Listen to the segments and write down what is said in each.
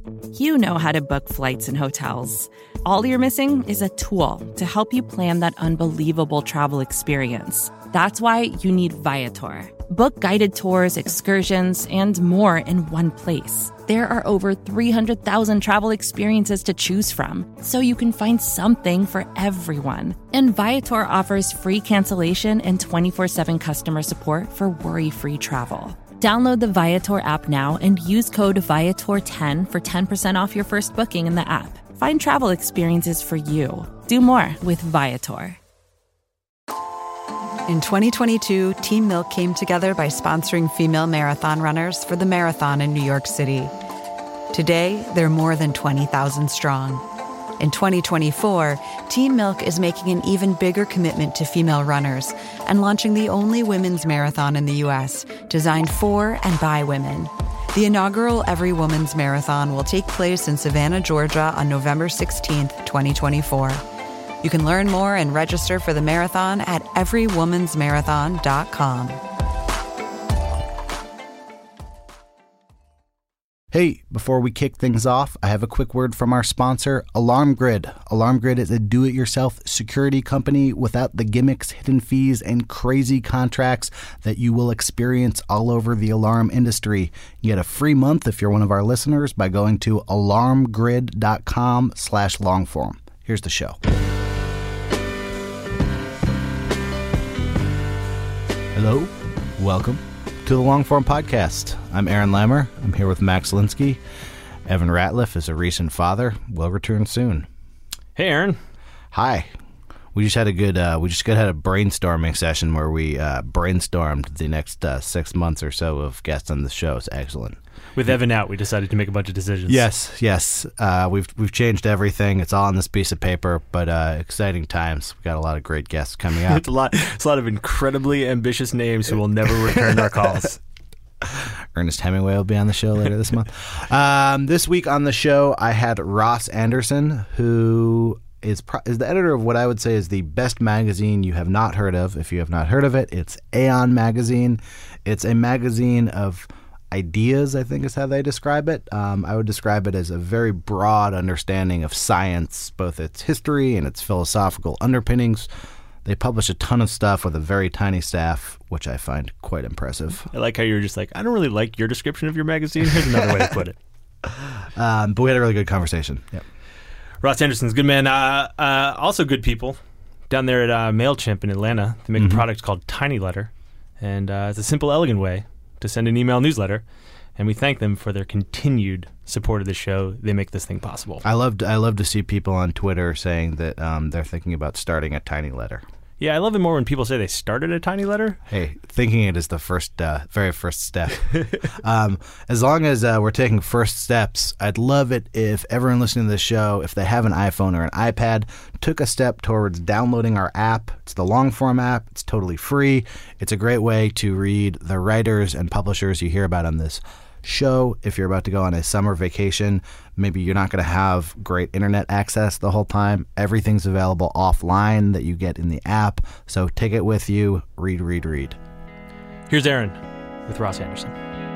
You know how to book flights and hotels. All you're missing is a tool to help you plan that unbelievable travel experience. That's why you need Viator. Book guided tours, excursions, and more in one place. There are over 300,000 travel experiences to choose from, so you can find something for everyone. And Viator offers free cancellation and 24/7 customer support for worry-free travel. Download the Viator app now and use code Viator10 for 10% off your first booking in the app. Find travel experiences for you. Do more with Viator. In 2022, Team Milk came together by sponsoring female marathon runners for the marathon in New York City. Today, they're more than 20,000 strong. In 2024, Team Milk is making an even bigger commitment to female runners and launching the only women's marathon in the U.S. designed for and by women. The inaugural Every Woman's Marathon will take place in Savannah, Georgia on November 16th, 2024. You can learn more and register for the marathon at everywomansmarathon.com. Hey, before we kick things off, I have a quick word from our sponsor, Alarm Grid. Alarm Grid is a do-it-yourself security company without the gimmicks, hidden fees, and crazy contracts that you will experience all over the alarm industry. You get a free month if you're one of our listeners by going to alarmgrid.com/longform. Here's the show. Hello, welcome to the Longform Podcast. I'm Aaron Lammer. I'm here with Max Linsky. Evan Ratliff is a recent father. Will return soon. Hey, Aaron. Hi. We just had a brainstorming session where we brainstormed the next 6 months or so of guests on the show. It's excellent. With Evan out, we decided to make a bunch of decisions. Yes. We've changed everything. It's all on this piece of paper, but exciting times. We've got a lot of great guests coming up. It's a lot of incredibly ambitious names who will never return our calls. Ernest Hemingway will be on the show later this month. This week on the show, I had Ross Anderson, who is the editor of what I would say is the best magazine you have not heard of. If you have not heard of it, it's Aeon Magazine. It's a magazine of ideas, I think is how they describe it. I would describe it as a very broad understanding of science, both its history and its philosophical underpinnings. They publish a ton of stuff with a very tiny staff, which I find quite impressive. I like how you're just like, I don't really like your description of your magazine. Here's another way to put it. But we had a really good conversation. Yep. Ross Anderson's good man. Also good people down there at MailChimp in Atlanta. They make a product called Tiny Letter. And it's a simple, elegant way to send an email newsletter, and we thank them for their continued support of the show. They make this thing possible. I love to see people on Twitter saying that they're thinking about starting a Tiny Letter. Yeah, I love it more when people say they started a Tiny Letter. Hey, thinking it is the very first step. As long as we're taking first steps, I'd love it if everyone listening to this show, if they have an iPhone or an iPad, took a step towards downloading our app. It's the Longform app. It's totally free. It's a great way to read the writers and publishers you hear about on this show. If you're about to go on a summer vacation, maybe you're not going to have great internet access the whole time. Everything's available offline that you get in the app. So take it with you. Read. Here's Aaron with Ross Anderson.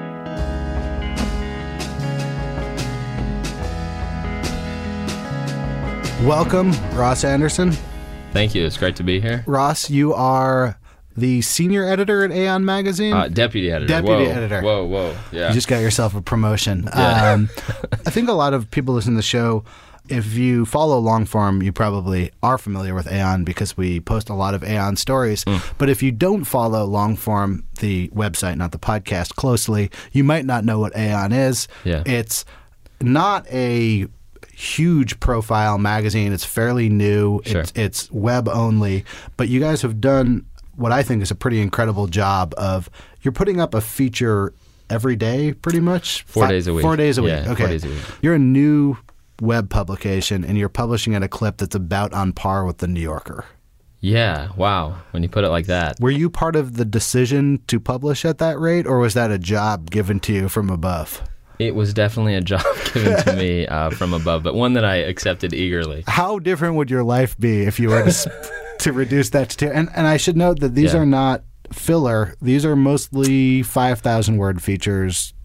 Welcome, Ross Anderson. Thank you. It's great to be here. Ross, you are the senior editor at Aeon Magazine? Deputy editor. Deputy editor. Whoa. Yeah. You just got yourself a promotion. Yeah. I think a lot of people listening to the show, if you follow Longform, you probably are familiar with Aeon because we post a lot of Aeon stories. But if you don't follow Longform, the website, not the podcast, closely, you might not know what Aeon is. Yeah. It's not a huge profile magazine. It's fairly new. Sure. It's web only. But you guys have done what I think is a pretty incredible job of, you're putting up a feature every day pretty much? 4 days a week. 4 days a week. Yeah, okay. 4 days a week. You're a new web publication and you're publishing at a clip that's about on par with the New Yorker. Yeah, wow, when you put it like that. Were you part of the decision to publish at that rate, or was that a job given to you from above? It was definitely a job given to me from above, but one that I accepted eagerly. How different would your life be if you were to reduce that to 2? And I should note that these are not filler. These are mostly 5,000 word features.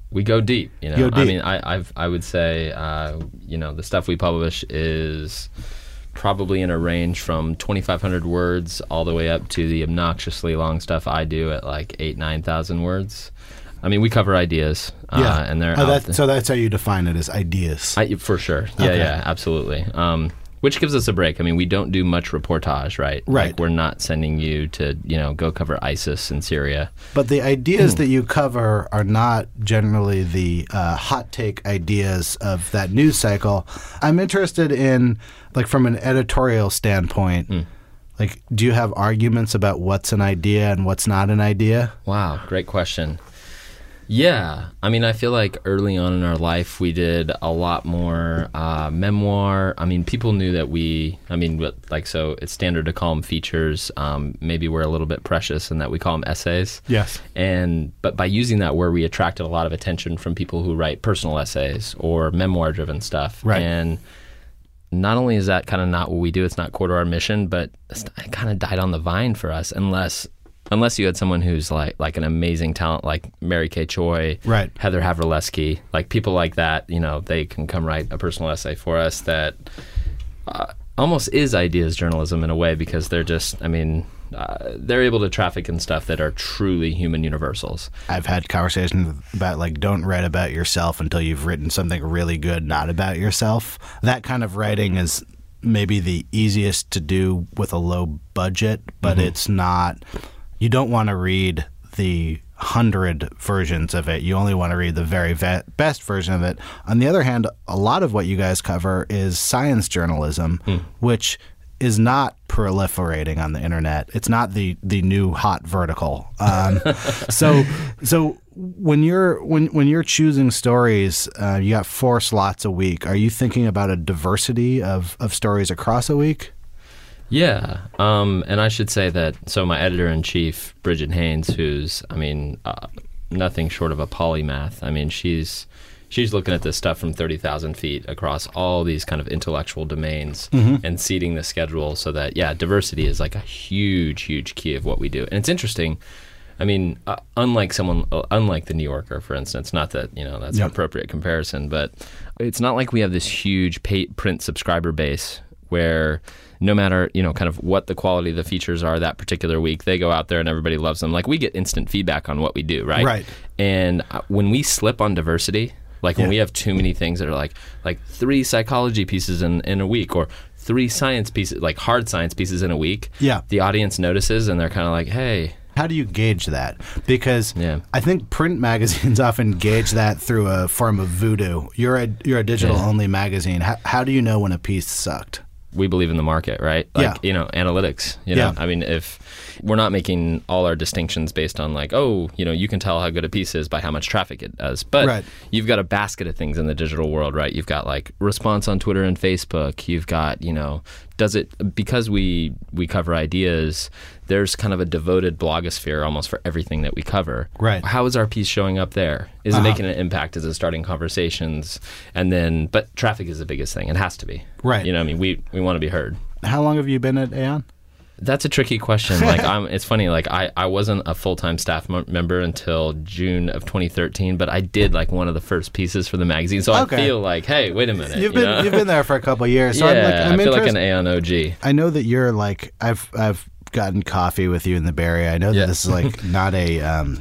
we go deep. You know, Go deep. I mean, I would say, the stuff we publish is probably in a range from 2,500 words all the way up to the obnoxiously long stuff I do at like 8,000-9,000 words. I mean, we cover ideas, and they're out there. So that's how you define it, as ideas. For sure. Okay. Yeah, absolutely. Which gives us a break. I mean, we don't do much reportage, right? Right. Like, we're not sending you to, go cover ISIS in Syria. But the ideas that you cover are not generally the hot take ideas of that news cycle. I'm interested in, like, from an editorial standpoint, like, do you have arguments about what's an idea and what's not an idea? Wow, great question. Yeah. I mean, I feel like early on in our life, we did a lot more memoir. I mean, people knew that so it's standard to call them features. Maybe we're a little bit precious in that we call them essays. Yes. But by using that word, we attracted a lot of attention from people who write personal essays or memoir-driven stuff. Right. And not only is that kind of not what we do, it's not core to our mission, but it kind of died on the vine for us unless you had someone who's like an amazing talent like Mary Kay Choi, right, Heather Havrilesky, like people like that, they can come write a personal essay for us that almost is ideas journalism in a way, because they're just, they're able to traffic in stuff that are truly human universals. I've had conversations about, like, don't write about yourself until you've written something really good not about yourself. That kind of writing is maybe the easiest to do with a low budget, but it's not... You don't want to read the 100 versions of it. You only want to read the very best version of it. On the other hand, a lot of what you guys cover is science journalism, which is not proliferating on the internet. It's not the new hot vertical. So when you're choosing stories, you got 4 slots a week. Are you thinking about a diversity of stories across a week? Yeah, and I should say that, so my editor-in-chief, Bridget Haynes, who's, nothing short of a polymath. I mean, she's looking at this stuff from 30,000 feet across all these kind of intellectual domains and seeding the schedule so that, diversity is like a huge, huge key of what we do. And it's interesting. I mean, unlike the New Yorker, for instance, not that, that's an appropriate comparison, but it's not like we have this huge print subscriber base where no matter, kind of what the quality of the features are that particular week, they go out there and everybody loves them. Like, we get instant feedback on what we do, right? Right. And when we slip on diversity, like when we have too many things that are like 3 psychology pieces in a week, or 3 science pieces, like hard science pieces in a week, the audience notices and they're kind of like, hey. How do you gauge that? Because I think print magazines often gauge that through a form of voodoo. You're a digital-only magazine. How do you know when a piece sucked? We believe in the market, right? Like, analytics. I mean, if we're not making all our distinctions based on like, you can tell how good a piece is by how much traffic it does. But you've got a basket of things in the digital world, right? You've got like response on Twitter and Facebook. You've got, does it, because we cover ideas, there's kind of a devoted blogosphere almost for everything that we cover. Right. How is our piece showing up there? Is it making an impact? Is it starting conversations? But traffic is the biggest thing. It has to be. Right. We want to be heard. How long have you been at Aeon? That's a tricky question. Like, it's funny. Like, I wasn't a full-time staff member until June of 2013, but I did like one of the first pieces for the magazine. So I feel like, hey, wait a minute. You've been there for a couple of years. So I feel like an Aeon OG. I know that you're like, I've gotten coffee with you in the Bay Area. I know that this is like not a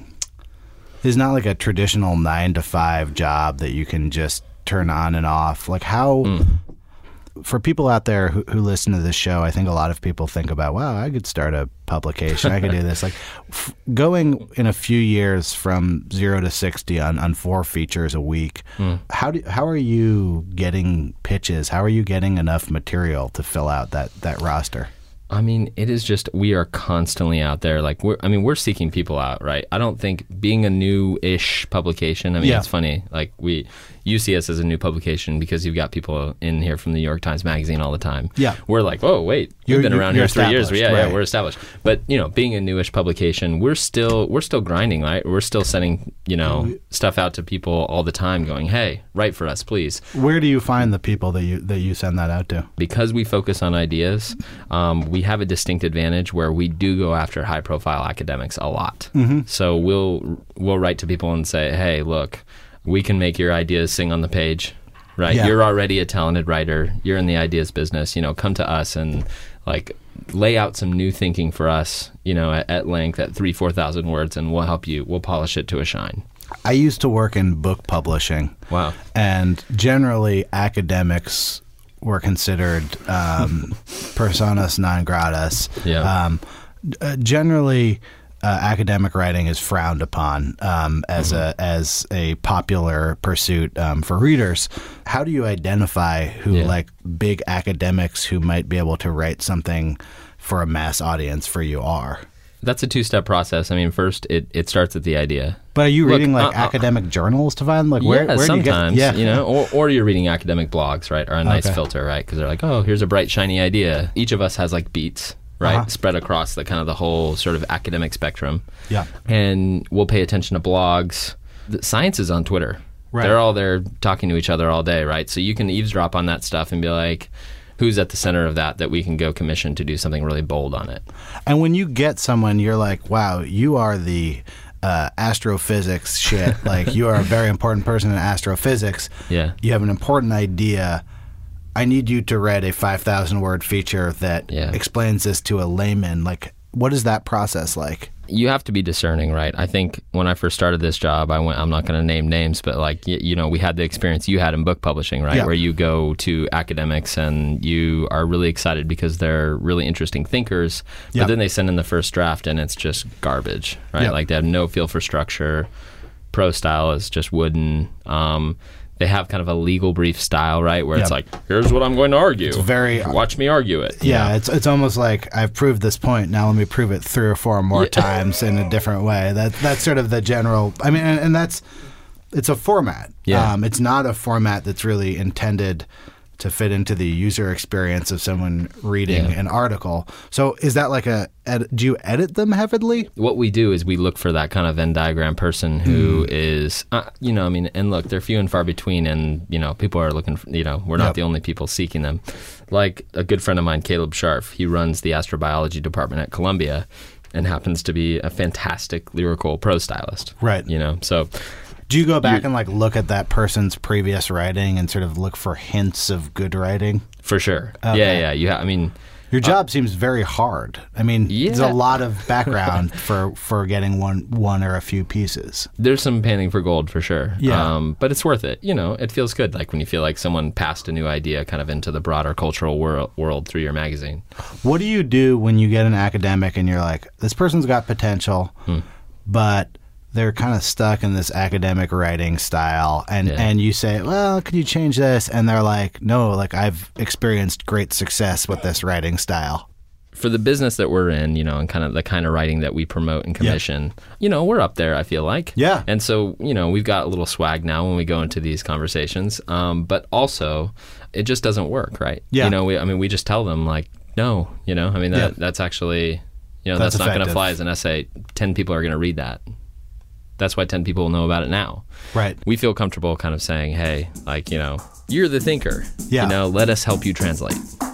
it's not like a traditional 9-to-5 job that you can just turn on and off. Like, how for people out there who listen to this show, I think a lot of people think about, wow, I could start a publication. I could do this. Like, going in a few years from 0 to 60 on 4 features a week, how are you getting pitches? How are you getting enough material to fill out that roster? I mean, it is just, we are constantly out there. Like, we're seeking people out, right? I don't think being a new-ish publication, it's funny. Like, you see us as a new publication because you've got people in here from the New York Times Magazine all the time. Yeah. We're like, whoa, wait, you've been around here 3 years. Yeah, we're established. But, being a newish publication, we're still grinding, right? We're still sending, stuff out to people all the time going, hey, write for us, please. Where do you find the people that you send that out to? Because we focus on ideas, we have a distinct advantage where we do go after high-profile academics a lot. So we'll write to people and say, hey, look, we can make your ideas sing on the page, right? Yeah. You're already a talented writer. You're in the ideas business. Come to us and lay out some new thinking for us, at length, at 4,000 words, and we'll help you. We'll polish it to a shine. I used to work in book publishing. Wow. And generally, academics were considered personas non gratas. Yeah. Generally, academic writing is frowned upon as a popular pursuit for readers. How do you identify who big academics who might be able to write something for a mass audience for you are? That's a two-step process. I mean, first it starts with the idea. But are you reading academic journals to find where sometimes, do you get, or you're reading academic blogs, right? Or a nice filter, right? Because they're like, oh, here's a bright, shiny idea. Each of us has beats, right? Spread across the whole sort of academic spectrum. Yeah. And we'll pay attention to blogs. The science is on Twitter. Right. They're all there talking to each other all day, right? So you can eavesdrop on that stuff and be like, who's at the center of that we can go commission to do something really bold on it. And when you get someone, you're like, wow, you are the astrophysics shit. You are a very important person in astrophysics. Yeah. You have an important idea. I need you to write a 5,000 word feature that explains this to a layman. What is that process like? You have to be discerning, right? I think when I first started this job, I'm not going to name names, but we had the experience you had in book publishing, right? Yeah. Where you go to academics and you are really excited because they're really interesting thinkers, but then they send in the first draft and it's just garbage, right? Yeah. They have no feel for structure. Prose style is just wooden. They have kind of a legal brief style, right? Where it's like, here's what I'm going to argue. It's very... Watch me argue it. Yeah, it's almost like, I've proved this point, now let me prove it 3 or 4 more times in a different way. That's sort of the general... I mean, and it's a format. Yeah. It's not a format that's really intended to fit into the user experience of someone reading an article. So is that do you edit them heavily? What we do is we look for that kind of Venn diagram person who is, and look, they're few and far between, and, people are looking for, we're not the only people seeking them. Like a good friend of mine, Caleb Scharf, he runs the astrobiology department at Columbia and happens to be a fantastic lyrical prose stylist. Right. So... Do you go back and look at that person's previous writing and sort of look for hints of good writing? For sure. Okay. Yeah. Your job seems very hard. I mean, there's a lot of background for getting one or a few pieces. There's some panning for gold for sure. Yeah. But it's worth it. It feels good, when you feel like someone passed a new idea kind of into the broader cultural world through your magazine. What do you do when you get an academic and you're like, this person's got potential, but they're kind of stuck in this academic writing style, and you say, well, could you change this? And they're like, no, I've experienced great success with this writing style. For the business that we're in, and kind of the kind of writing that we promote and commission, we're up there, I feel like. Yeah. And so, we've got a little swag now when we go into these conversations, but also it just doesn't work, right? Yeah. We just tell them no, that's actually, that's not going to fly as an essay. 10 people are going to read that. That's why 10 people will know about it now. Right. We feel comfortable kind of saying, hey, you're the thinker. Yeah. Let us help you translate.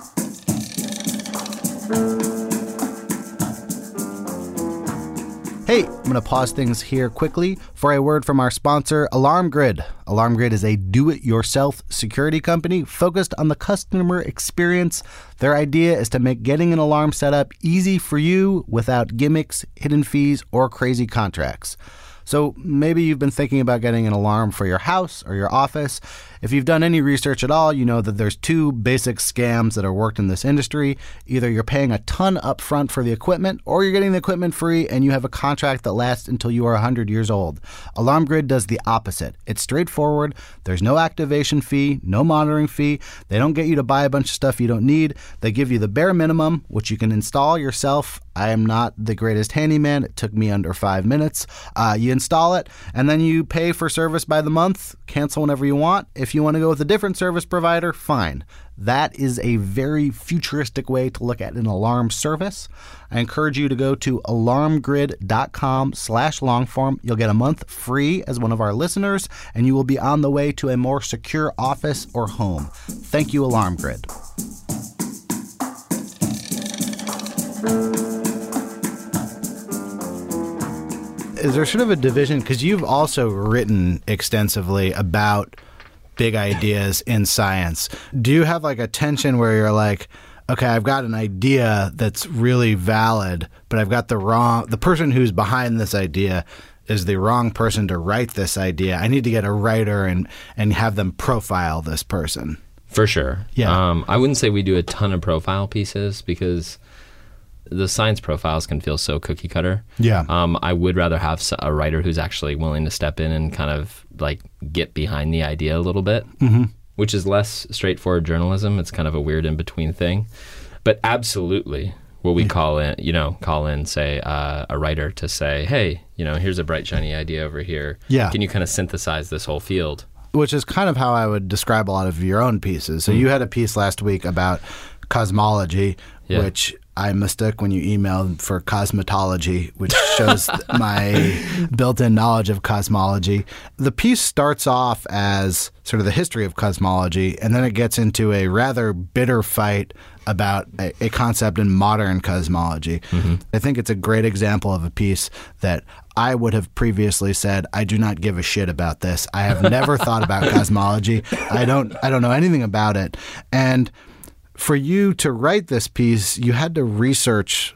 Hey, I'm going to pause things here quickly for a word from our sponsor, Alarm Grid. Alarm Grid is a do-it-yourself security company focused on the customer experience. Their idea is to make getting an alarm set up easy for you without gimmicks, hidden fees, or crazy contracts. So maybe you've been thinking about getting an alarm for your house or your office. If you've done any research at all, you know that there's 2 basic scams that are worked in this industry. Either you're paying a ton up front for the equipment, or you're getting the equipment free and you have a contract that lasts until you are 100 years old. Alarm Grid does the opposite. It's straightforward. There's no activation fee, no monitoring fee. They don't get you to buy a bunch of stuff you don't need. They give you the bare minimum, which you can install yourself. I am not the greatest handyman. It took me under 5 minutes. You install it, and then you pay for service by the month, cancel whenever you want. If you want to go with a different service provider, fine. That is a very futuristic way to look at an alarm service. I encourage you to go to alarmgrid.com/longform. You'll get a month free as one of our listeners, and you will be on the way to a more secure office or home. Thank you, Alarm Grid. is there sort of a division? Because you've also written extensively about big ideas in science. Do you have like a tension where you're like, okay, I've got an idea that's really valid, but I've got the person who's behind this idea is the wrong person to write this idea. I need to get a writer and have them profile this person. For sure. Yeah. I wouldn't say we do a ton of profile pieces because the science profiles can feel so cookie cutter. Yeah. I would rather have a writer who's actually willing to step in and kind of like get behind the idea a little bit, which is less straightforward journalism. It's kind of a weird in-between thing. But absolutely, what we call in, say, a writer to say, hey, here's a bright, shiny idea over here. Yeah. Can you kind of synthesize this whole field? Which is kind of how I would describe a lot of your own pieces. So you had a piece last week about cosmology, which I mistook when you emailed for cosmetology, which shows my built-in knowledge of cosmology. The piece starts off as sort of the history of cosmology, and then it gets into a rather bitter fight about a concept in modern cosmology. I think it's a great example of a piece that I would have previously said, I do not give a shit about this. I have never thought about cosmology. I don't know anything about it. And for you to write this piece, you had to research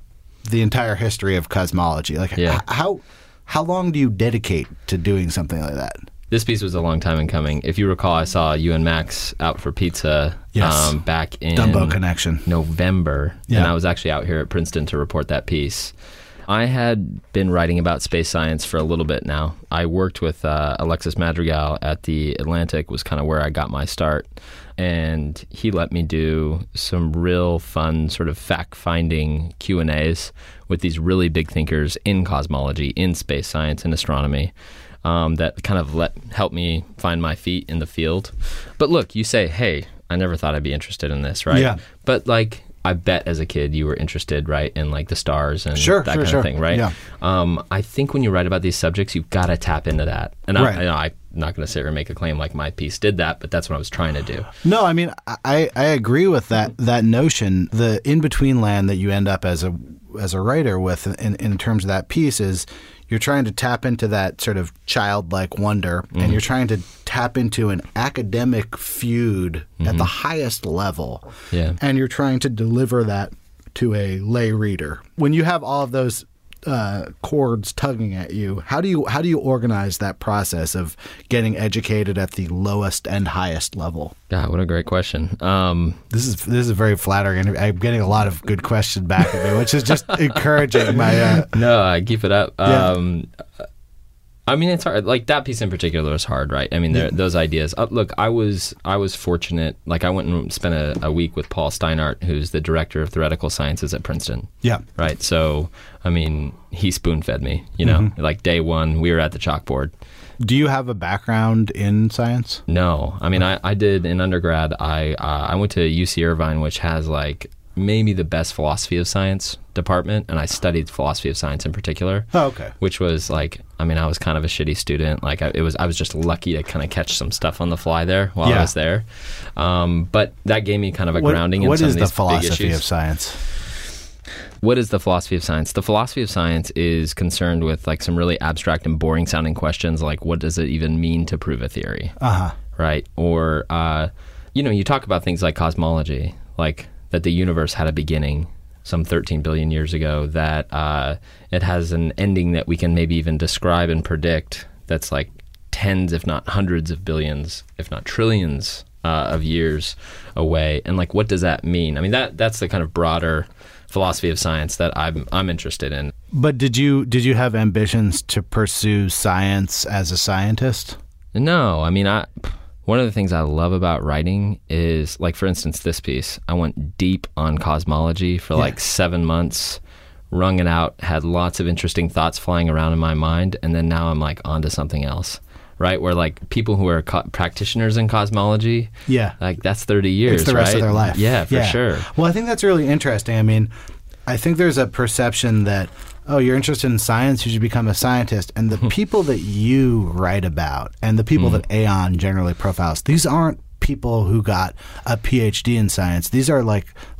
the entire history of cosmology. Like, how long do you dedicate to doing something like that? This piece was a long time in coming. If you recall, I saw you and Max out for pizza back in Dumbo Connection. November, and I was actually out here at Princeton to report that piece. I had been writing about space science for a little bit now. I worked with Alexis Madrigal at the Atlantic, was kind of where I got my start. And he let me do some real fun sort of fact-finding Q&As with these really big thinkers in cosmology, in space science, and astronomy. That kind of helped me find my feet in the field. But look, you say, hey, I never thought I'd be interested in this, right? Yeah. But like, I bet as a kid you were interested, right, in like the stars and that kind of thing, right? Yeah. I think when you write about these subjects, you've got to tap into that. And I'm not going to sit here and make a claim like my piece did that, but that's what I was trying to do. No, I mean, I agree with that notion. The in-between land that you end up as a writer with in terms of that piece is you're trying to tap into that sort of childlike wonder, and you're trying to tap into an academic feud at the highest level. Yeah. And you're trying to deliver that to a lay reader. When you have all of those chords tugging at you, how do you organize that process of getting educated at the lowest and highest level? God, what a great question. This is very flattering. I'm getting a lot of good questions back at me, which is just encouraging. No, I keep it up. Yeah. I mean, it's hard. Like that piece in particular is hard, right? I mean, those ideas. Look, I was fortunate. Like I went and spent a week with Paul Steinhardt, who's the director of theoretical sciences at Princeton. Yeah. Right. So, I mean, he spoon-fed me. Like day one, we were at the chalkboard. Do you have a background in science? No. I mean, I did in undergrad. I went to UC Irvine, which has like maybe the best philosophy of science department, and I studied philosophy of science in particular. Oh, okay. Which was like, I mean, I was kind of a shitty student. Like I was just lucky to kind of catch some stuff on the fly there while I was there. But that gave me kind of a grounding in some of these big issues. What is the philosophy of science? What is the philosophy of science? The philosophy of science is concerned with like some really abstract and boring sounding questions, like what does it even mean to prove a theory? Right? Or, you talk about things like cosmology, like that the universe had a beginning some 13 billion years ago, that it has an ending that we can maybe even describe and predict that's like tens, if not hundreds of billions, if not trillions of years away. And like, what does that mean? I mean, that's the kind of broader philosophy of science that I'm interested in. But did you have ambitions to pursue science as a scientist? No, I mean, one of the things I love about writing is, like, for instance, this piece. I went deep on cosmology for like 7 months, wrung it out, had lots of interesting thoughts flying around in my mind, and then now I'm like onto something else, right? Where like people who are practitioners in cosmology, like that's 30 years, it's the rest of their life. Yeah, for sure. Well, I think that's really interesting. I mean, I think there's a perception that, oh, you're interested in science, you should become a scientist. And the people that you write about and the people that Aeon generally profiles, these aren't people who got a PhD in science. These are like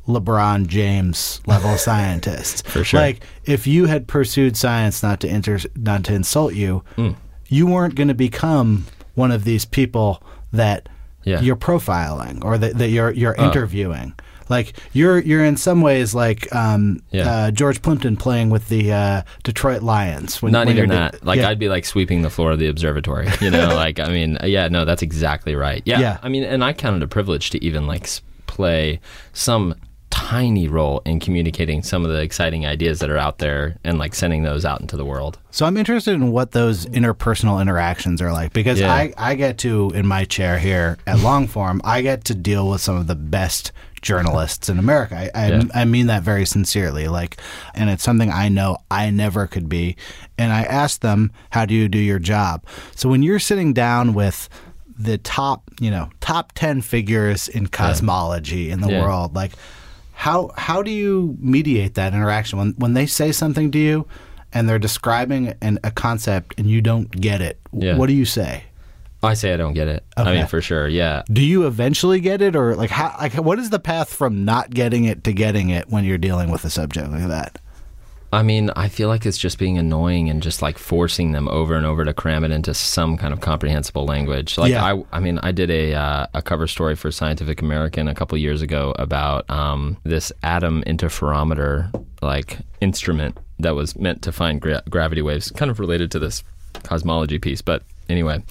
LeBron James level scientists. For sure. Like, if you had pursued science, not to insult you, you weren't going to become one of these people that you're profiling or that you're interviewing. Like, you're in some ways like George Plimpton playing with the Detroit Lions. Not even that. Like, I'd be like sweeping the floor of the observatory. You know, like, I mean, no, that's exactly right. Yeah. I mean, and I count it a privilege to even like play some tiny role in communicating some of the exciting ideas that are out there and like sending those out into the world. So I'm interested in what those interpersonal interactions are like, because I get to, in my chair here at Longform, I get to deal with some of the best journalists in America. I mean that very sincerely. Like, and it's something I know I never could be. And I ask them, how do you do your job? So when you're sitting down with the top 10 figures in cosmology in the world, like, how do you mediate that interaction when they say something to you and they're describing a concept and you don't get it? What do you say? I say I don't get it. Okay. I mean, for sure, yeah. Do you eventually get it, or like how? Like, what is the path from not getting it to getting it when you're dealing with a subject like that? I mean, I feel like it's just being annoying and just like forcing them over and over to cram it into some kind of comprehensible language. Like, I did a cover story for Scientific American a couple years ago about this atom interferometer like instrument that was meant to find gravity waves, kind of related to this cosmology piece. But anyway,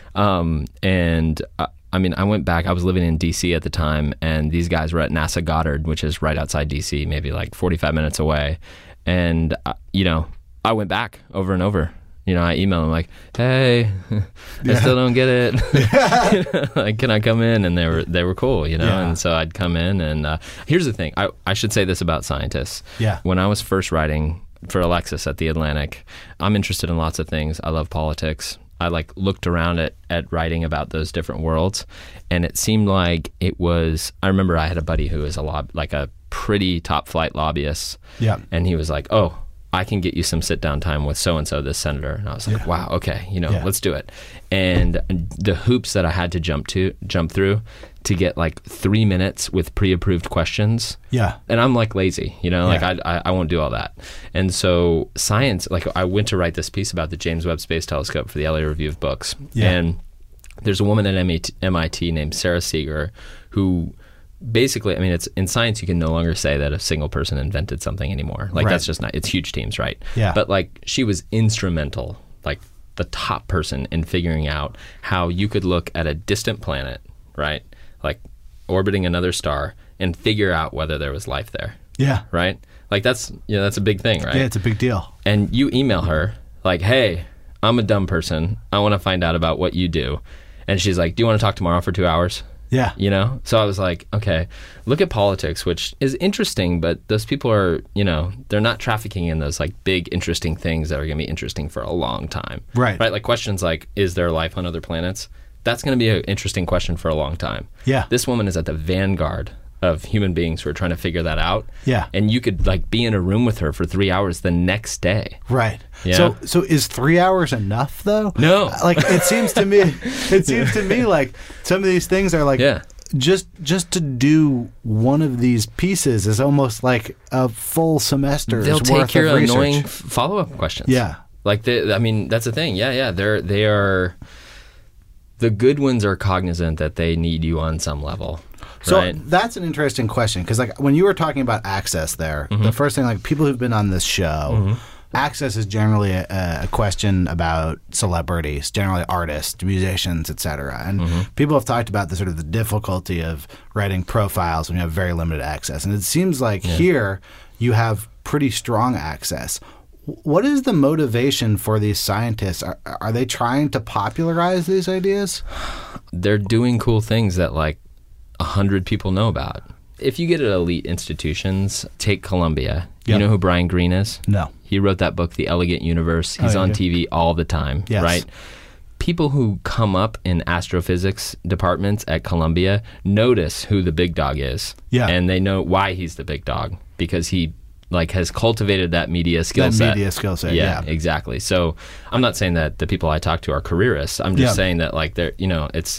I mean, I went back. I was living in D.C. at the time, and these guys were at NASA Goddard, which is right outside D.C., maybe like 45 minutes away. And, I went back over and over. I emailed them like, hey, I still don't get it. Like, can I come in? And they were cool, And so I'd come in. And here's the thing. I should say this about scientists. Yeah. When I was first writing for Alexis at The Atlantic, I'm interested in lots of things. I love politics. I looked around at writing about those different worlds, and it seemed like I remember I had a buddy who was a pretty top flight lobbyist. Yeah. And he was like, oh, I can get you some sit down time with so-and-so, this senator. And I was like, wow, okay, let's do it. And the hoops that I had to jump through to get 3 minutes with pre-approved questions. Yeah. And I'm lazy, I won't do all that. And so science, I went to write this piece about the James Webb Space Telescope for the LA Review of Books. Yeah. And there's a woman at MIT named Sarah Seeger who basically, I mean, it's in science, you can no longer say that a single person invented something anymore. That's just not, it's huge teams, right? Yeah. But she was instrumental, the top person in figuring out how you could look at a distant planet, right? Orbiting another star and figure out whether there was life there. Yeah. Right? That's a big thing, right? Yeah, it's a big deal. And you email her hey, I'm a dumb person. I want to find out about what you do. And she's like, do you want to talk tomorrow for 2 hours? Yeah. So I was like, okay, look at politics, which is interesting, but those people are, they're not trafficking in those big, interesting things that are going to be interesting for a long time. Right. Right. Questions like, is there life on other planets? That's going to be an interesting question for a long time. Yeah. This woman is at the vanguard of human beings who are trying to figure that out. Yeah. And you could be in a room with her for 3 hours the next day. Right. Yeah. So is 3 hours enough though? No. It seems to me some of these things are just to do one of these pieces is almost like a full semester's worth of research. They'll take your annoying follow-up questions. Yeah. That's the thing. Yeah. They are the good ones are cognizant that they need you on some level. So right? That's an interesting question because when you were talking about access there, the first thing people who've been on this show, access is generally a question about celebrities, generally artists, musicians, etc. And people have talked about the difficulty of writing profiles when you have very limited access. And it seems like here you have pretty strong access. What is the motivation for these scientists? Are they trying to popularize these ideas? They're doing cool things that 100 people know about. If you get at elite institutions, take Columbia. You know who Brian Greene is? No. He wrote that book, The Elegant Universe. He's on TV all the time, right? People who come up in astrophysics departments at Columbia notice who the big dog is. Yeah. And they know why he's the big dog because he has cultivated that media skill set. Yeah, theexactly. So I'm not saying that the people I talk to are careerists. I'm just saying that they're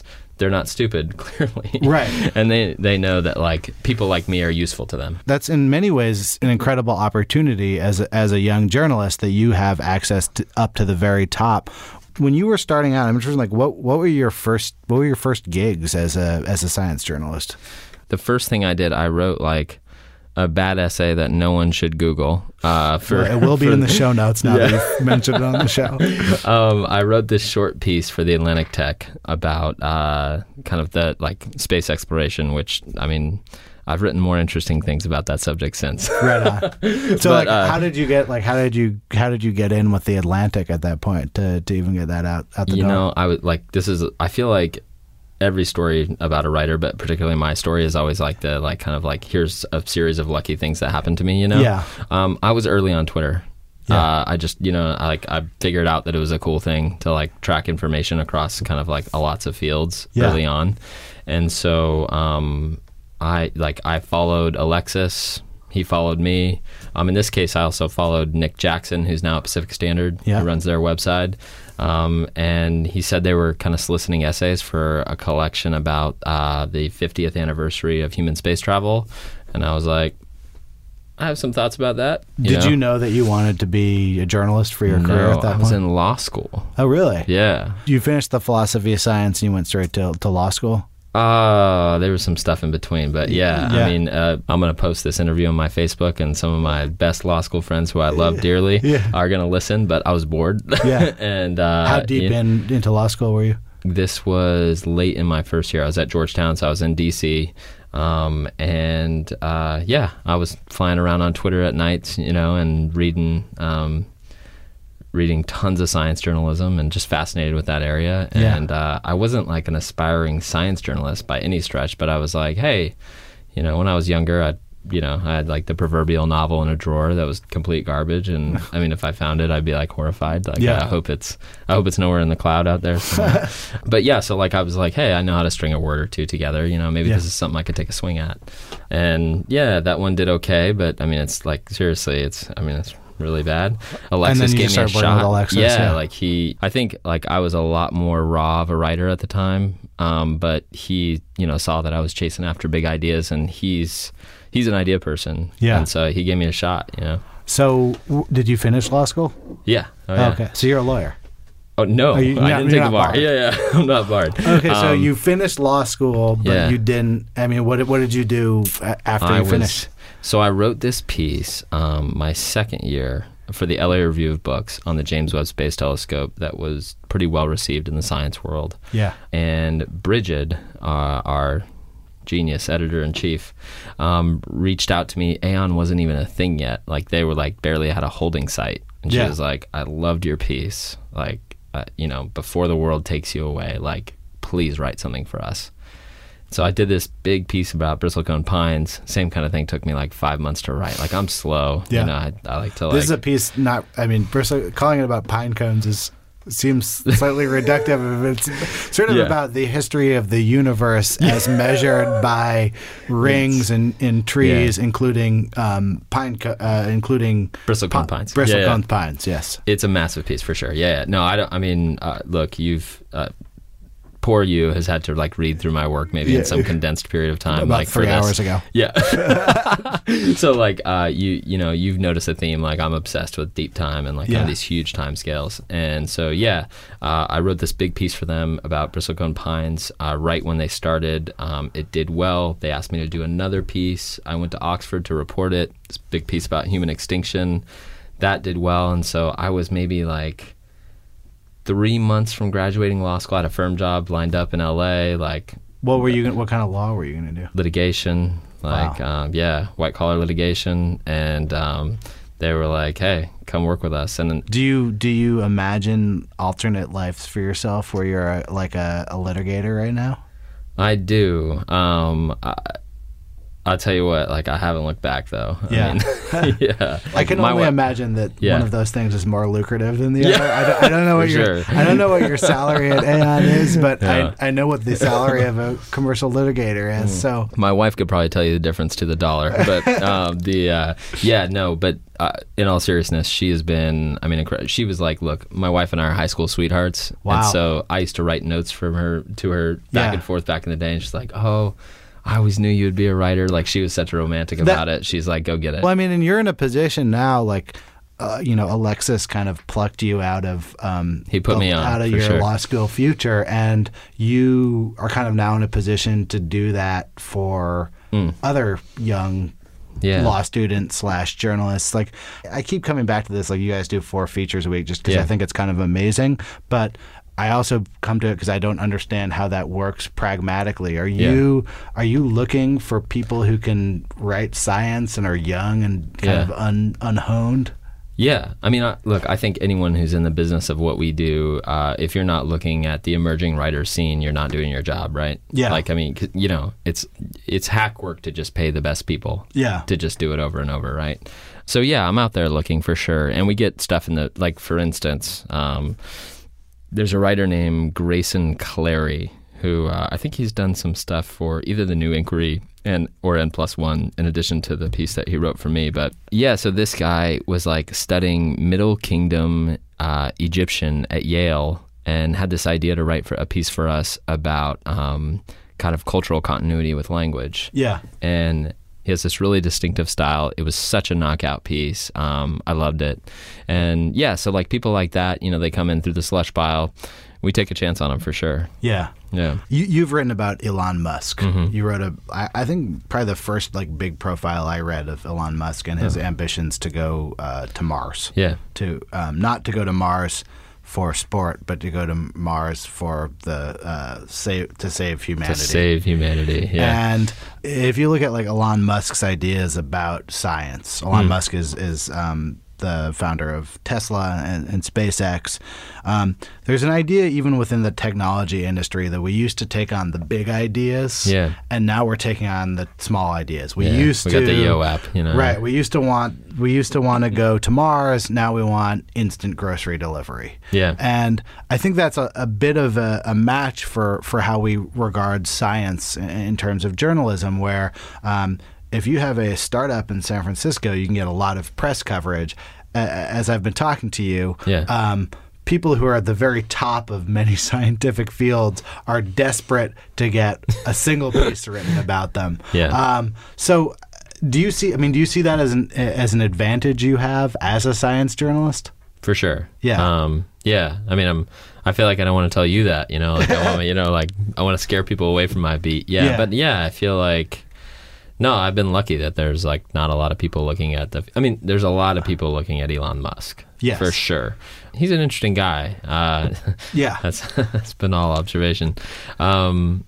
they're not stupid, clearly. Right. And they know that like people like me are useful to them. That's in many ways an incredible opportunity as a young journalist that you have access to, up to the very top. When you were starting out, I'm interested, like what were your first gigs as a science journalist? The first thing I did, I wrote like a bad essay that no one should Google. It will be in the show notes now that you've mentioned it on the show. I wrote this short piece for the Atlantic Tech about kind of the like space exploration, which, I mean, I've written more interesting things about that subject since. Right on. So, but, how did you get in with the Atlantic at that point to even get that out the door? You know, I feel like every story about a writer, but particularly my story, is always like the like kind of like here's a series of lucky things that happened to me. You know, yeah. I was early on Twitter. Yeah. I just I figured out that it was a cool thing to like track information across kind of like lots of fields early on, and so I followed Alexis. He followed me. In this case, I also followed Nick Jackson, who's now at Pacific Standard, who runs their website. And he said they were kind of soliciting essays for a collection about the 50th anniversary of human space travel. And I was like, I have some thoughts about that. Did you know that you wanted to be a journalist for your career at that point? I was in law school. Oh, really? Yeah. You finished the philosophy of science and you went straight to law school? There was some stuff in between, but I mean, I'm going to post this interview on my Facebook, and some of my best law school friends who I love dearly are going to listen, but I was bored. Yeah. And how deep into law school were you? This was late in my first year. I was at Georgetown, so I was in D.C., I was flying around on Twitter at nights, and reading tons of science journalism and just fascinated with that area. And I wasn't like an aspiring science journalist by any stretch, but I was like, hey, when I was younger, I had like the proverbial novel in a drawer that was complete garbage. And I mean, if I found it, I'd be like horrified. Like, I hope it's nowhere in the cloud out there somewhere. But so like I was like, hey, I know how to string a word or two together. Maybe this is something I could take a swing at. And that one did okay. But I mean, it's like, seriously, it's really bad. Alexis gave me a shot. Alexis, I think like I was a lot more raw of a writer at the time, but he saw that I was chasing after big ideas, and he's an idea person, and so he gave me a shot. So did you finish law school? Yeah. Okay, so you're a lawyer. Oh no, I didn't take the bar. Yeah, I'm not barred. Okay, so you finished law school, but you didn't. I mean, what did you do after you finished? So I wrote this piece my second year for the LA Review of Books on the James Webb Space Telescope that was pretty well received in the science world. Yeah. And Bridget, our genius editor-in-chief, reached out to me. Aeon wasn't even a thing yet. Like, they were like barely had a holding site. And she was like, I loved your piece. Like, before the world takes you away, like, please write something for us. So I did this big piece about bristlecone pines. Same kind of thing. Took me like 5 months to write. Like, I'm slow. Yeah. I like to like... This is a piece calling it about pine cones seems slightly reductive. It's sort of about the history of the universe as measured by rings in trees, including including bristlecone pines. Bristlecone pines, yes. It's a massive piece for sure. Yeah. No, I don't. I mean, look, you've... poor you has had to like read through my work maybe in some condensed period of time, about like 3 hours ago. Yeah. So like you've noticed a theme. Like, I'm obsessed with deep time and like kind of these huge time scales. And so I wrote this big piece for them about bristlecone pines right when they started. It did well. They asked me to do another piece. I went to Oxford to report it. This big piece about human extinction that did well. And so I was maybe like 3 months from graduating law school. I had a firm job lined up in LA. Like, what kind of law were you going to do? Litigation, like, white collar litigation. And they were like, "Hey, come work with us." And then, do you imagine alternate lives for yourself where you're a litigator right now? I do. I'll tell you what, like, I haven't looked back, though. Yeah. I mean, yeah. I can only imagine that Yeah. one of those things is more lucrative than the Yeah. other. I don't know what I don't know what your salary at Aon is, but Yeah. I know what the salary of a commercial litigator is. So My wife could probably tell you the difference to the dollar, but in all seriousness, she has been, I mean, she was like, look, my wife and I are high school sweethearts. Wow. And so I used to write notes from her to her back and forth back in the day. And she's like, oh, I always knew you'd be a writer. Like, she was such a romantic about it. She's like, go get it. Well, I mean, and you're in a position now, like, Alexis kind of plucked you out of He put me on, out of for your sure. law school future, and you are kind of now in a position to do that for other young law students / journalists. Like, I keep coming back to this. Like, you guys do 4 features a week just because I think it's kind of amazing, but I also come to it because I don't understand how that works pragmatically. Are you looking for people who can write science and are young and kind of unhoned? Yeah. I mean, look, I think anyone who's in the business of what we do, if you're not looking at the emerging writer scene, you're not doing your job, right? Yeah. Like, I mean, it's hack work to just pay the best people. Yeah. To just do it over and over, right? So, yeah, I'm out there looking for sure. And we get stuff in the, like, for instance, there's a writer named Grayson Clary who I think he's done some stuff for either the New Inquiry or N+1 in addition to the piece that he wrote for me. But yeah, so this guy was like studying Middle Kingdom Egyptian at Yale and had this idea to write for a piece for us about kind of cultural continuity with language. Yeah. And he has this really distinctive style. It was such a knockout piece. I loved it. And yeah, so like people like that, they come in through the slush pile. We take a chance on them for sure. Yeah. Yeah. You've written about Elon Musk. Mm-hmm. You wrote I think probably the first like big profile I read of Elon Musk and his ambitions to go to Mars. Yeah. To not to go to Mars for sport, but to go to Mars for the to save humanity. To save humanity, yeah. And if you look at like Elon Musk's ideas about science, Elon Musk is the founder of Tesla and SpaceX. There's an idea even within the technology industry that we used to take on the big ideas, and now we're taking on the small ideas. We got the Yo app, right? We used to want to go to Mars. Now we want instant grocery delivery. Yeah, and I think that's a bit of a match for how we regard science in terms of journalism, where if you have a startup in San Francisco, you can get a lot of press coverage. As I've been talking to you, people who are at the very top of many scientific fields are desperate to get a single piece written about them. Yeah. So do you see that as an advantage you have as a science journalist? For sure. Yeah. Yeah. I mean, I feel like I don't want to tell you that, like I want to scare people away from my beat. Yeah. But yeah, I feel like, no, I've been lucky that there's like not a lot of people looking at there's a lot of people looking at Elon Musk. Yes. For sure. He's an interesting guy. Yeah. That's banal observation. One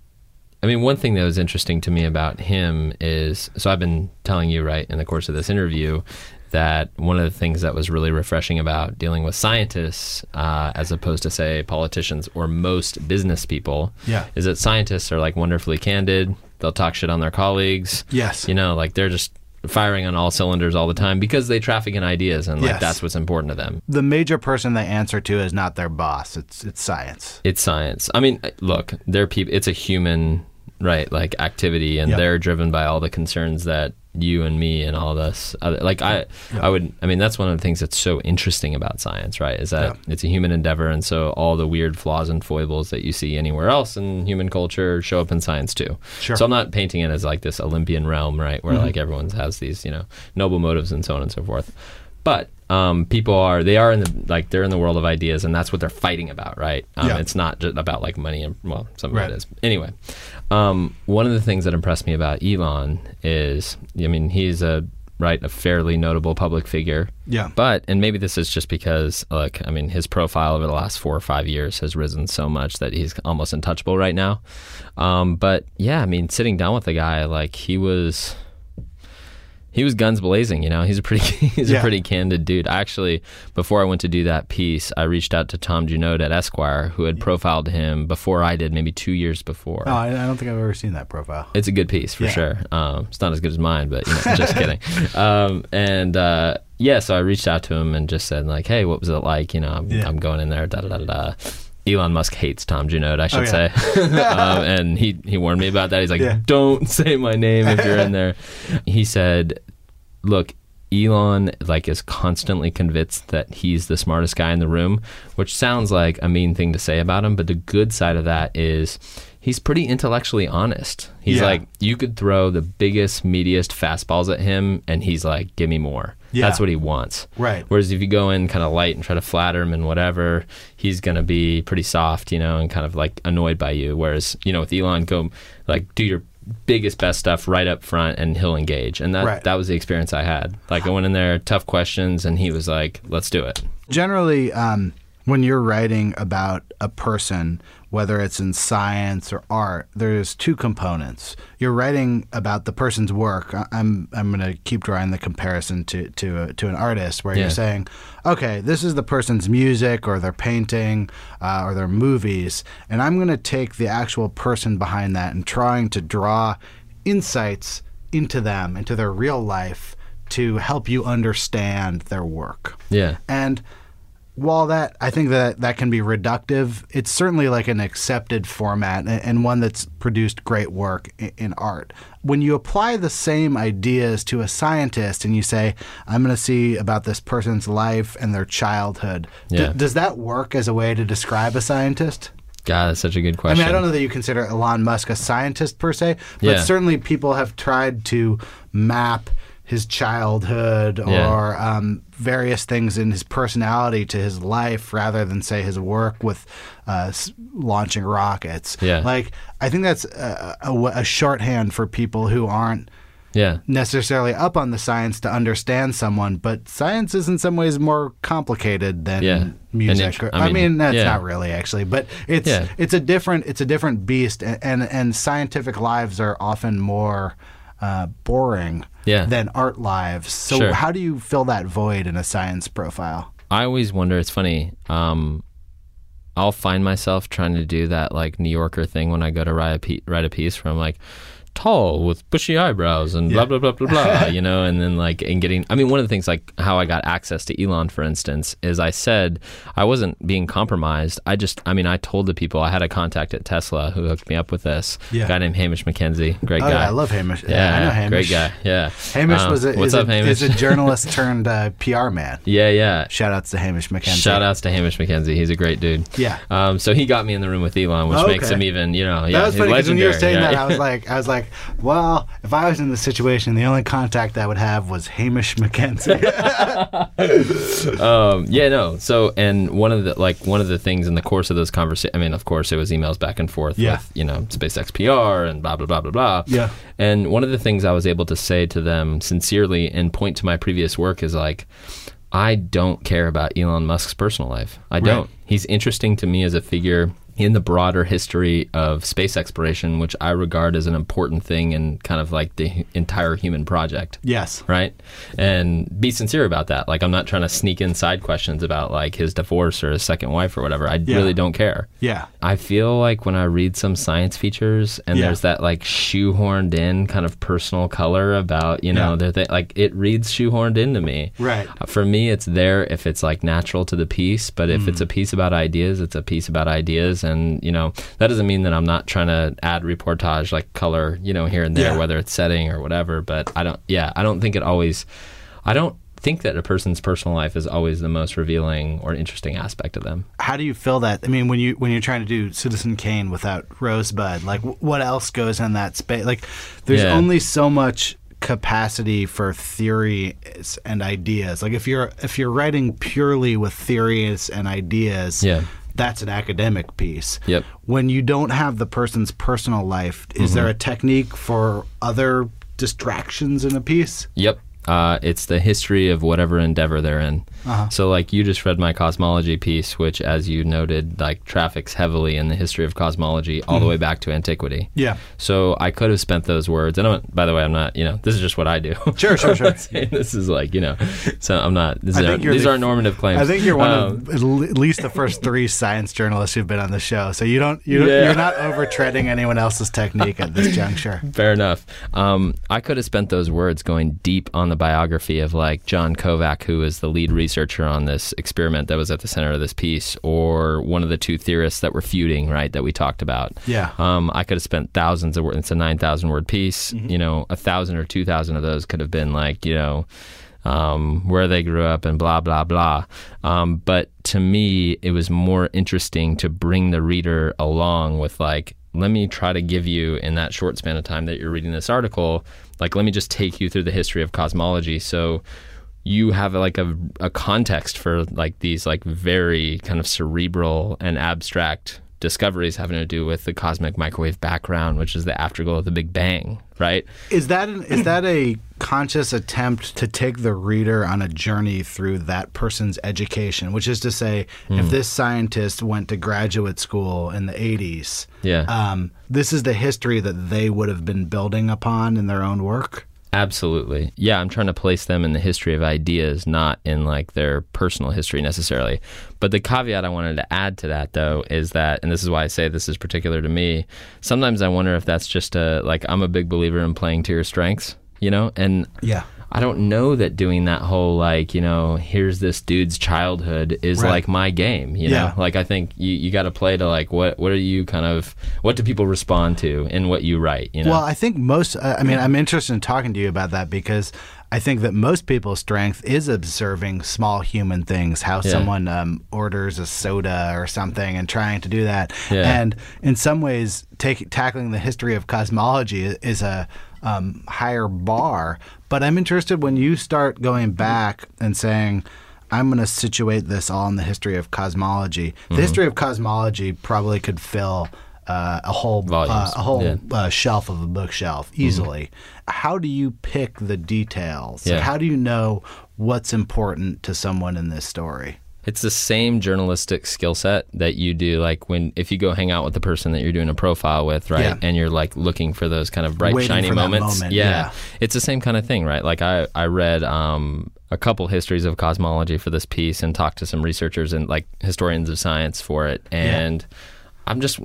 thing that was interesting to me about him is, so I've been telling you, right, in the course of this interview, that one of the things that was really refreshing about dealing with scientists as opposed to, say, politicians or most business people is that scientists are like wonderfully candid. They'll talk shit on their colleagues. Yes. Like they're just firing on all cylinders all the time because they traffic in ideas and like that's what's important to them. The major person they answer to is not their boss. It's science. It's science. I mean, look, they're people. It's a human, right, like activity, and they're driven by all the concerns that you and me and all this that's one of the things that's so interesting about science, right, is that it's a human endeavor, and so all the weird flaws and foibles that you see anywhere else in human culture show up in science too. Sure. So I'm not painting it as like this Olympian realm, right, where like everyone has these noble motives and so on and so forth, but people they're in the world of ideas, and that's what they're fighting about, right? It's not just about like money and, well, some of it is. Anyway, one of the things that impressed me about Elon is, he's a fairly notable public figure. Yeah. But, and maybe this is just because, his profile over the last 4 or 5 years has risen so much that he's almost untouchable right now. But yeah, sitting down with the guy, like he was He was guns blazing, He's a pretty candid dude. Actually, before I went to do that piece, I reached out to Tom Junod at Esquire, who had profiled him before I did, maybe 2 years before. Oh, I don't think I've ever seen that profile. It's a good piece for sure. It's not as good as mine, but just kidding. So I reached out to him and just said like, hey, what was it like? I'm going in there. Da da da da. Elon Musk hates Tom Junod, I should say. And he warned me about that. He's like, don't say my name if you're in there. He said, look, Elon is constantly convinced that he's the smartest guy in the room, which sounds like a mean thing to say about him. But the good side of that is he's pretty intellectually honest. He's like, you could throw the biggest, meatiest fastballs at him, and he's like, give me more. Yeah. That's what he wants. Right. Whereas if you go in kind of light and try to flatter him and whatever, he's going to be pretty soft, and kind of like annoyed by you. Whereas, with Elon, go do your biggest, best stuff right up front and he'll engage. And that was the experience I had. I went in there, tough questions, and he was like, let's do it. Generally, when you're writing about a person, whether it's in science or art, there's two components. You're writing about the person's work. I'm going to keep drawing the comparison to an artist where you're saying, okay, this is the person's music or their painting or their movies, and I'm going to take the actual person behind that and trying to draw insights into them, into their real life to help you understand their work. Yeah. And while I think that can be reductive, it's certainly an accepted format and one that's produced great work in art. When you apply the same ideas to a scientist and you say, I'm going to see about this person's life and their childhood, does that work as a way to describe a scientist? God, that's such a good question. I don't know that you consider Elon Musk a scientist per se, but certainly people have tried to map his childhood or various things in his personality to his life rather than, say, his work with launching rockets. Yeah. I think that's a shorthand for people who aren't necessarily up on the science to understand someone, but science is in some ways more complicated than music. That's not really actually, but it's a different beast, and scientific lives are often more boring than art lives. So how do you fill that void in a science profile? I always wonder, it's funny, I'll find myself trying to do that New Yorker thing when I go to write a piece where I'm like, tall with bushy eyebrows and blah blah blah blah blah and then and getting, one of the things how I got access to Elon, for instance, is I said I wasn't being compromised. I told the people, I had a contact at Tesla who hooked me up with this guy named Hamish McKenzie, great guy. I love Hamish. I know Hamish, great guy. Hamish Hamish? is a journalist turned PR man. Shout outs to Hamish McKenzie. He's a great dude. So he got me in the room with Elon, which makes him even that was funny because when you were saying that I was like, well, if I was in this situation, the only contact I would have was Hamish McKenzie. So, and one of the things in the course of those conversations, of course, it was emails back and forth with, SpaceX PR and blah, blah, blah, blah, blah. Yeah. And one of the things I was able to say to them sincerely and point to my previous work is I don't care about Elon Musk's personal life. I don't. He's interesting to me as a figure in the broader history of space exploration, which I regard as an important thing in kind of the entire human project. Yes. Right? And be sincere about that. I'm not trying to sneak in side questions about his divorce or his second wife or whatever. I really don't care. Yeah. I feel when I read some science features and there's that shoehorned in kind of personal color about, it reads shoehorned into me. Right. For me, it's there if it's natural to the piece, but if it's a piece about ideas, it's a piece about ideas. And, that doesn't mean that I'm not trying to add reportage color, here and there, whether it's setting or whatever. But I don't think that a person's personal life is always the most revealing or interesting aspect of them. How do you feel that? When you're trying to do Citizen Kane without Rosebud, what else goes in that space? There's only so much capacity for theories and ideas. If you're writing purely with theories and ideas, that's an academic piece. Yep. When you don't have the person's personal life, is there a technique for other distractions in a piece? Yep. It's the history of whatever endeavor they're in. Uh-huh. So like you just read my cosmology piece, which as you noted, like traffics heavily in the history of cosmology all the way back to antiquity. Yeah. So I could have spent those words, and by the way, I'm not, this is just what I do. Sure. I'm not saying this is like, so I'm not, these aren't normative claims. I think you're one of at least the first 3 science journalists who've been on the show. So you're not overtreading anyone else's technique at this juncture. Fair enough. I could have spent those words going deep on the biography of like John Kovac, who is the lead researcher on this experiment that was at the center of this piece, or one of the 2 theorists that were feuding, right, that we talked about. Yeah. I could have spent thousands of words. It's a 9,000 word piece. 1,000 or 2,000 of those could have been like, where they grew up and blah, blah, blah. But to me, it was more interesting to bring the reader along with like, let me try to give you, in that short span of time that you're reading this article, like, let me just take you through the history of cosmology. So you have like a context for like these like very kind of cerebral and abstract discoveries having to do with the cosmic microwave background, which is the afterglow of the Big Bang, right? Is that a conscious attempt to take the reader on a journey through that person's education, which is to say, if this scientist went to graduate school in the 80s, this is the history that they would have been building upon in their own work? Absolutely. Yeah, I'm trying to place them in the history of ideas, not in like their personal history necessarily. But the caveat I wanted to add to that, though, is that, and this is why I say this is particular to me, sometimes I wonder if that's just I'm a big believer in playing to your strengths, and I don't know that doing that whole like, here's this dude's childhood is like my game, Yeah. Like I think you got to play to like, what are you what do people respond to in what you write, Well, I think I'm interested in talking to you about that because I think that most people's strength is observing small human things, how someone orders a soda or something and trying to do that. Yeah. And in some ways, tackling the history of cosmology is a higher bar. But I'm interested when you start going back and saying, I'm going to situate this all in the history of cosmology. The history of cosmology probably could fill a whole shelf of a bookshelf easily. How do you pick the details? Yeah. Like, how do you know what's important to someone in this story? It's the same journalistic skill set that you do, like if you go hang out with the person that you're doing a profile with, right? Yeah. And you're like looking for those kind of bright, Waiting shiny for that moments. moment, Yeah. It's the same kind of thing, right? Like I read a couple histories of cosmology for this piece and talked to some researchers and like historians of science for it. And I'm just,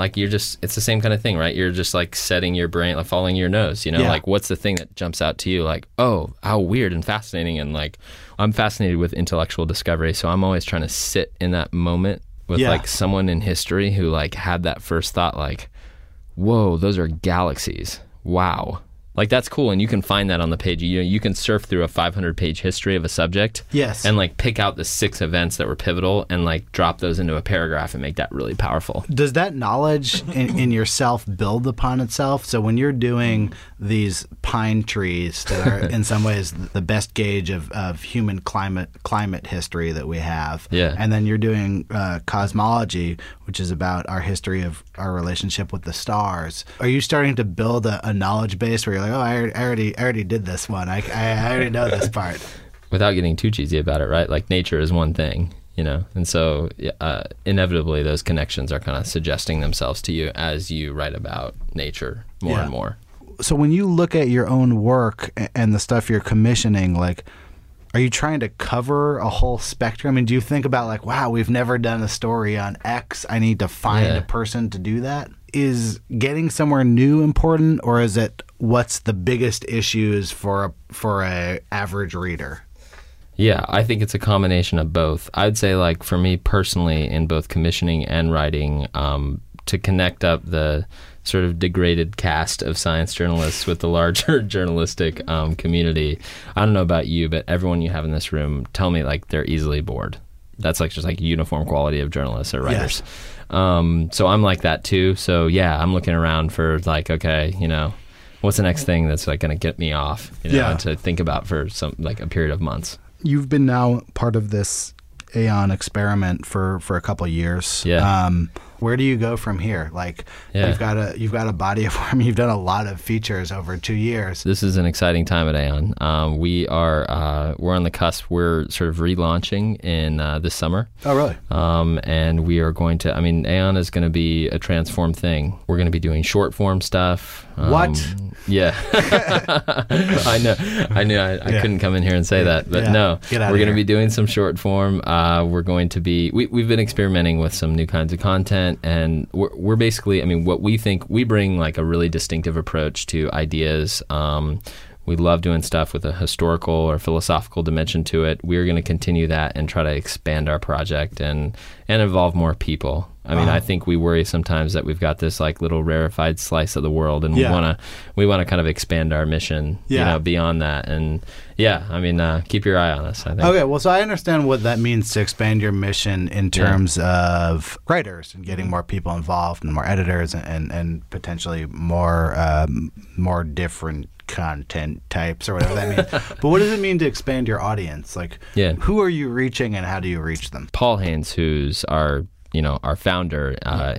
it's the same kind of thing, right? You're just like setting your brain, like following your nose, like what's the thing that jumps out to you? Like, oh, how weird and fascinating. And like, I'm fascinated with intellectual discovery. So I'm always trying to sit in that moment with like someone in history who like had that first thought, like, whoa, those are galaxies. Wow. Like, that's cool, and you can find that on the page. You can surf through a 500-page history of a subject, and like pick out the 6 events that were pivotal, and like drop those into a paragraph and make that really powerful. Does that knowledge in yourself build upon itself? So when you're doing these pine trees that are in some ways the best gauge of human climate history that we have, and then you're doing cosmology, which is about our history of our relationship with the stars, are you starting to build a knowledge base where you're like, oh, I already did this one. I already know this part. Without getting too cheesy about it, right? Like, nature is one thing, and so inevitably those connections are kind of suggesting themselves to you as you write about nature more and more. So when you look at your own work and the stuff you're commissioning, like, are you trying to cover a whole spectrum? I mean, do you think about like, wow, we've never done a story on X. I need to find a person to do that? Is getting somewhere new important, or is it what's the biggest issues for a average reader? Yeah, I think it's a combination of both. I'd say, like, for me personally, in both commissioning and writing, to connect up the sort of degraded cast of science journalists with the larger journalistic community. I don't know about you, but everyone you have in this room, tell me like they're easily bored. That's like just like uniform quality of journalists or writers. Yes. So I'm like that too. So yeah, I'm looking around for like, okay, what's the next thing that's like going to get me off, and to think about for some like a period of months. You've been now part of this Aeon experiment for a couple of years. Yeah. Where do you go from here? Like, you've got a body of work. I mean, you've done a lot of features over 2 years. This is an exciting time at Aeon. We're on the cusp. We're sort of relaunching in this summer. Oh, really? And we are going to. I mean, Aeon is going to be a transformed thing. We're going to be doing short form stuff. What? Yeah. I know. I couldn't come in here and say that, but no. We're going to be doing some short form. We're going to be. We've been experimenting with some new kinds of content. And we're basically, I mean, what we think, we bring like a really distinctive approach to ideas. We love doing stuff with a historical or philosophical dimension to it. We're going to continue that and try to expand our project and involve more people. I mean, I think we worry sometimes that we've got this like little rarefied slice of the world, and we want to kind of expand our mission, beyond that. And I mean, keep your eye on us, I think. Okay, well, so I understand what that means to expand your mission in terms of writers and getting more people involved and more editors and potentially more different content types or whatever that means. But what does it mean to expand your audience? Like, who are you reaching and how do you reach them? Paul Haynes, who's our founder,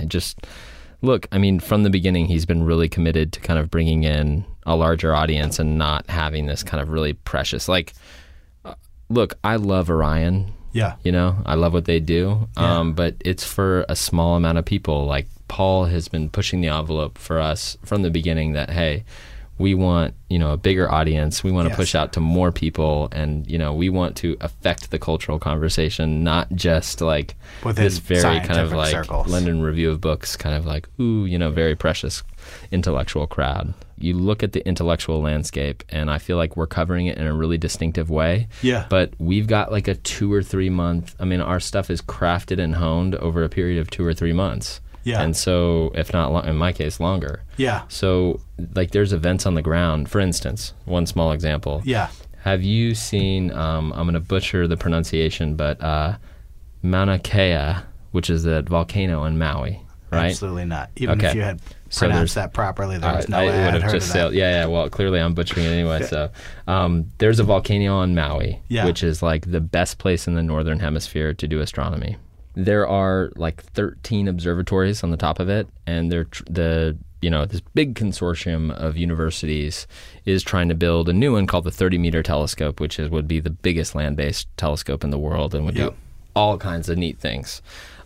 look, I mean, from the beginning, he's been really committed to kind of bringing in a larger audience and not having this kind of really precious, like, look, I love Orion. Yeah. I love what they do. But it's for a small amount of people. Like, Paul has been pushing the envelope for us from the beginning that, hey, we want, a bigger audience. We want to push out to more people, and, we want to affect the cultural conversation, not just like within this very kind of like circles. London Review of Books kind of like, very precious intellectual crowd. You look at the intellectual landscape, and I feel like we're covering it in a really distinctive way. Yeah. But we've got like a 2 or 3 month, I mean, our stuff is crafted and honed over a period of 2 or 3 months. Yeah. And so, if not, in my case, longer. Yeah. So, like, there's events on the ground. For instance, one small example. Yeah. Have you seen, I'm going to butcher the pronunciation, but Mauna Kea, which is the volcano in Maui, right? Absolutely not. Even if you had pronounced that properly, there was no way I would have just sailed. Yeah. Well, clearly I'm butchering it anyway. So, there's a volcano on Maui, which is like the best place in the northern hemisphere to do astronomy. There are like 13 observatories on the top of it, and this big consortium of universities is trying to build a new one called the 30-meter telescope, which would be the biggest land-based telescope in the world and would do all kinds of neat things.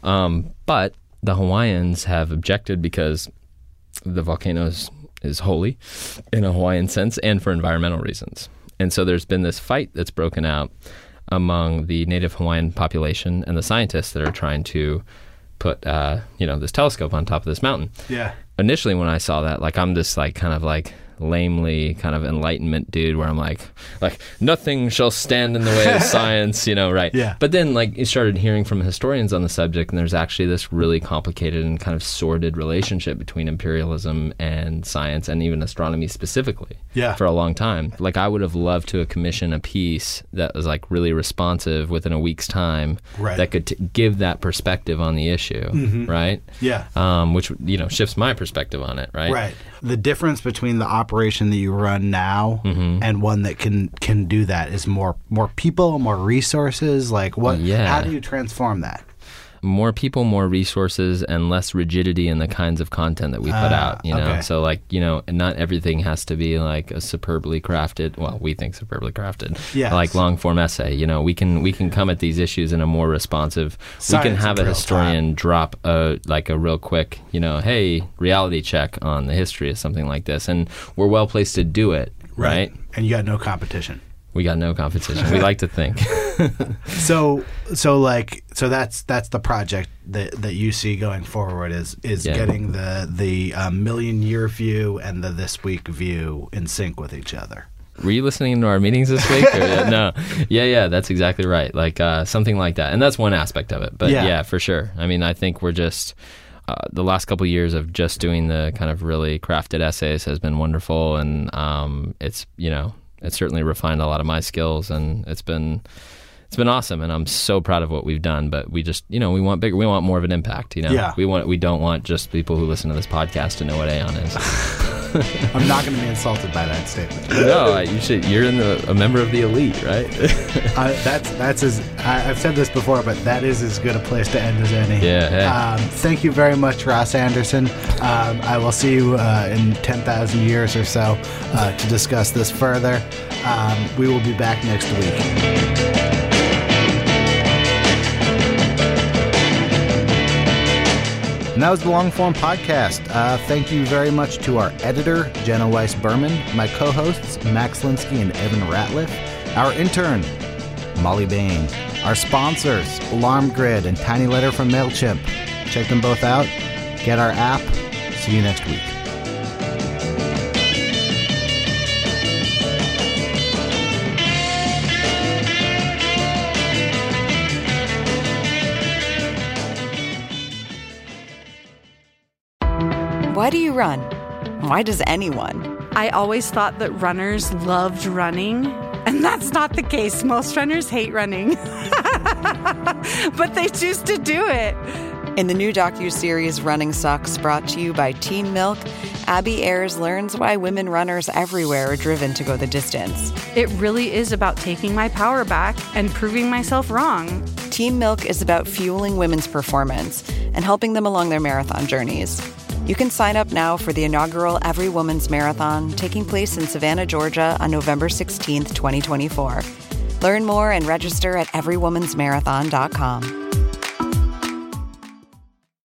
But the Hawaiians have objected because the volcano is holy in a Hawaiian sense and for environmental reasons. And so there's been this fight that's broken out among the native Hawaiian population and the scientists that are trying to put, this telescope on top of this mountain. Yeah. Initially, when I saw that, like, I'm this, like, kind of, like, lamely kind of enlightenment dude where I'm like nothing shall stand in the way of science, right? Yeah. But then, like, you started hearing from historians on the subject, and there's actually this really complicated and kind of sordid relationship between imperialism and science, and even astronomy specifically. Yeah. For a long time. Like, I would have loved to have commissioned a piece that was, like, really responsive within a week's time, right, that could give that perspective on the issue, right? Yeah. Which, shifts my perspective on it, right? Right. The difference between the operation that you run now and one that can do that is more people, more resources. Like, what? Yeah. How do you transform that? More people, more resources, and less rigidity in the kinds of content that we put out, Okay. So, like, not everything has to be like a superbly crafted, well, we think superbly crafted, like long form essay. We can come at these issues in a more responsive, science, we can have a historian drop a real quick, hey, reality check on the history of something like this, and we're well placed to do it, right? And you got no competition. We got no competition. We like to think. So that's the project that you see going forward is getting the million year view and the this week view in sync with each other. Were you listening to our meetings this week? Or, no. Yeah, that's exactly right. Like something like that. And that's one aspect of it. But yeah, for sure. I mean, I think we're just the last couple of years of just doing the kind of really crafted essays has been wonderful, and it's certainly refined a lot of my skills, and it's been awesome, and I'm so proud of what we've done. But we just, we want bigger, we want more of an impact. Yeah. We don't want just people who listen to this podcast to know what Aeon is. I'm not going to be insulted by that statement. No, you're a member of the elite, right? I've said this before, but that is as good a place to end as any. Yeah. Thank you very much, Ross Anderson. I will see you in 10,000 years or so to discuss this further. We will be back next week. And that was the Long Form Podcast. Thank you very much to our editor, Jenna Weiss-Berman, my co-hosts, Max Linsky and Evan Ratliff, our intern, Molly Bain, our sponsors, Alarm Grid and Tiny Letter from MailChimp. Check them both out. Get our app. See you next week. Why do you run? Why does anyone? I always thought that runners loved running, and that's not the case. Most runners hate running, but they choose to do it. In the new docuseries Running Sucks, brought to you by Teen Milk, Abby Ayers learns why women runners everywhere are driven to go the distance. It really is about taking my power back and proving myself wrong. Teen Milk is about fueling women's performance and helping them along their marathon journeys. You can sign up now for the inaugural Every Woman's Marathon taking place in Savannah, Georgia on November 16th, 2024. Learn more and register at everywomansmarathon.com.